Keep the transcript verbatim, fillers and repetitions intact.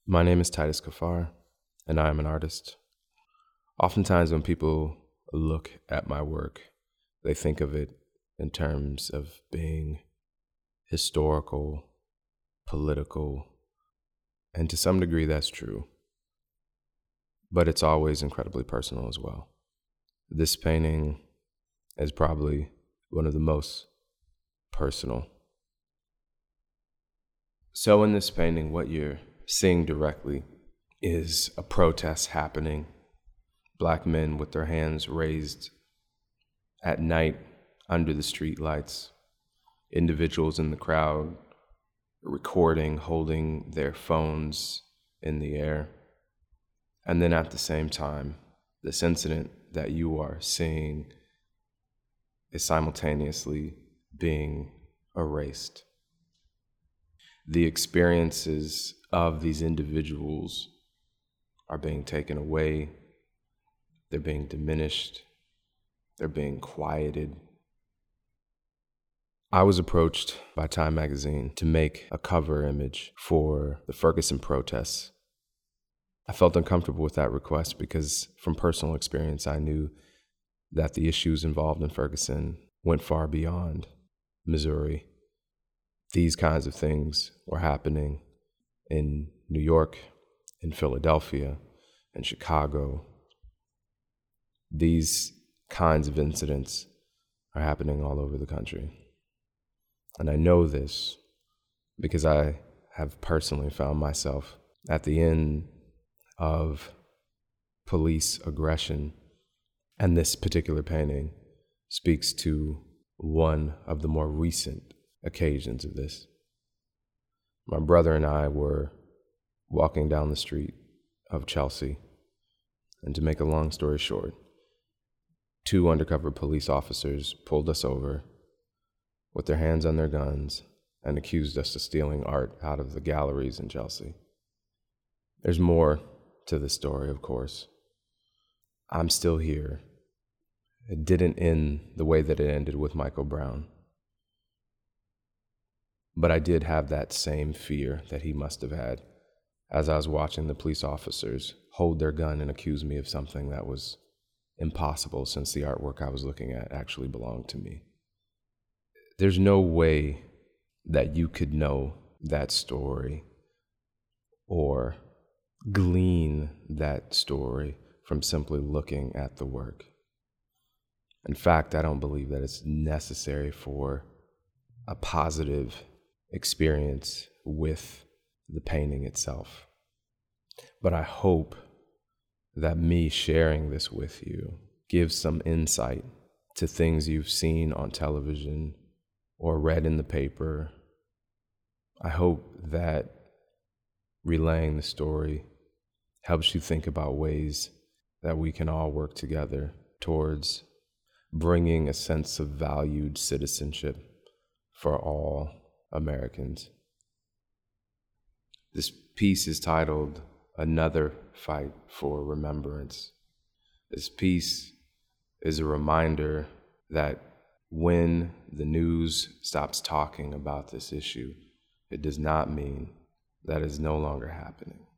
My name is Titus Kafar, and I am an artist. Oftentimes when people look at my work, they think of it in terms of being historical, political, and to some degree that's true. But it's always incredibly personal as well. This painting is probably one of the most personal. So in this painting, what you're seeing directly is a protest happening. Black men with their hands raised at night under the street lights. Individuals in the crowd recording, holding their phones in the air. And then at the same time, this incident that you are seeing is simultaneously being erased. The experiences of these individuals are being taken away, they're being diminished, they're being quieted. I was approached by Time magazine to make a cover image for the Ferguson protests. I felt uncomfortable with that request because from personal experience, I knew that the issues involved in Ferguson went far beyond Missouri. These kinds of things were happening in New York, in Philadelphia, in Chicago. These kinds of incidents are happening all over the country. And I know this because I have personally found myself at the end of police aggression. And this particular painting speaks to one of the more recent occasions of this. My brother and I were walking down the street of Chelsea, and to make a long story short, two undercover police officers pulled us over with their hands on their guns and accused us of stealing art out of the galleries in Chelsea. There's more to the story, of course. I'm still here. It didn't end the way that it ended with Michael Brown. But I did have that same fear that he must have had as I was watching the police officers hold their gun and accuse me of something that was impossible since the artwork I was looking at actually belonged to me. There's no way that you could know that story or glean that story from simply looking at the work. In fact, I don't believe that it's necessary for a positive experience with the painting itself. But I hope that me sharing this with you gives some insight to things you've seen on television or read in the paper. I hope that relaying the story helps you think about ways that we can all work together towards bringing a sense of valued citizenship for all Americans. This piece is titled Another Fight for Remembrance. This piece is a reminder that when the news stops talking about this issue, it does not mean that it's no longer happening.